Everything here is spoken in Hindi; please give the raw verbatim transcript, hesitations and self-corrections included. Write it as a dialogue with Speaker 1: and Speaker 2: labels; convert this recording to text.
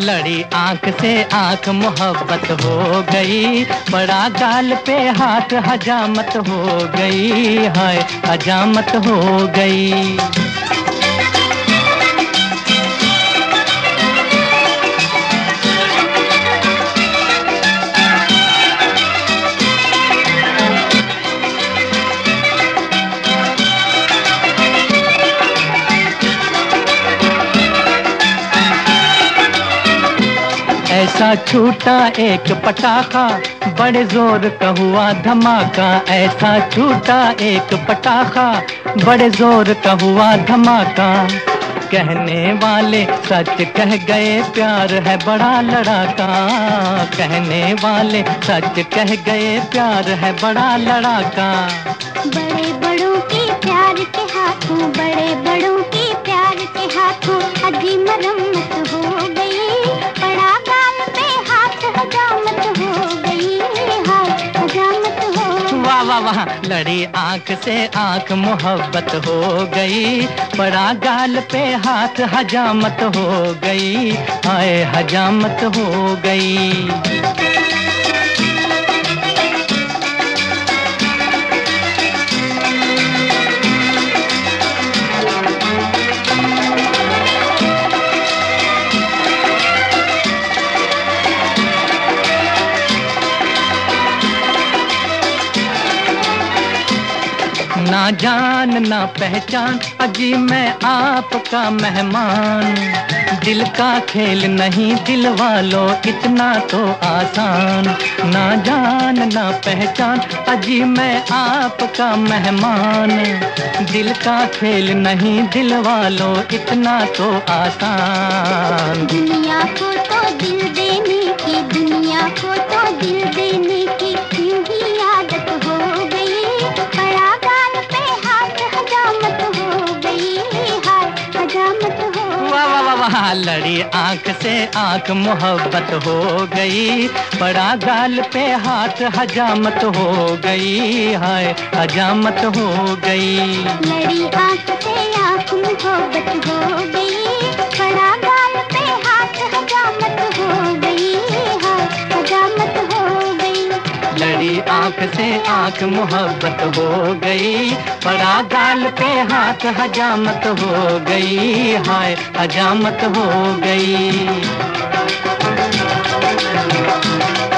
Speaker 1: लड़ी आंख से आंख मोहब्बत हो गई, पड़ा गाल पे हाथ हजामत हो गई, हाय हजामत हो गई। ऐसा छूटा एक पटाखा, बड़े जोर का हुआ धमाका। ऐसा छूटा एक पटाखा, बड़े जोर का हुआ धमाका। कहने वाले सच कह गए, प्यार है बड़ा लड़ाका। कहने वाले सच कह गए, प्यार है बड़ा लड़ाका।
Speaker 2: बड़े बड़ों के प्यार के हाथों, बड़े बड़ों के प्यार के हाथों अजी मरम्मत हो गई, पड़ा गाल पे हाथ हजामत हो गई, हाय हजामत हो।
Speaker 1: वाह वाह वाह, लड़ी आंख से आंख मोहब्बत हो गई, पड़ा गाल पे हाथ हजामत हो गई, हाय हजामत हो गई। ना जान ना पहचान, अजी मैं आपका मेहमान। दिल का खेल नहीं दिल वालों इतना तो आसान। ना जान ना पहचान, अजी मैं आपका मेहमान। दिल का खेल नहीं दिल वालों इतना तो आसान।
Speaker 2: दुनिया को तो दिल देने की, दुनिया को तो दिल देने की यूं ही आदत हो गई, पड़ा गाल पे हाथ हजामत हो गई, हाय हजामत हो।
Speaker 1: वाह वाह वाह वाह, लड़ी आंख से आंख मोहब्बत हो गई, पड़ा गाल पे हाथ हजामत हो गई, हाय हजामत हो गई।
Speaker 2: लड़ी आंख से आंख मोहब्बत हो गई, पड़ा गाल पे हाथ हजामत हो गई, हाय हजामत हो गई।
Speaker 1: लड़ी आंख से आंख मोहब्बत हो गई, पड़ा गाल पे हाथ हजामत हो गई, हाय हजामत हो गई।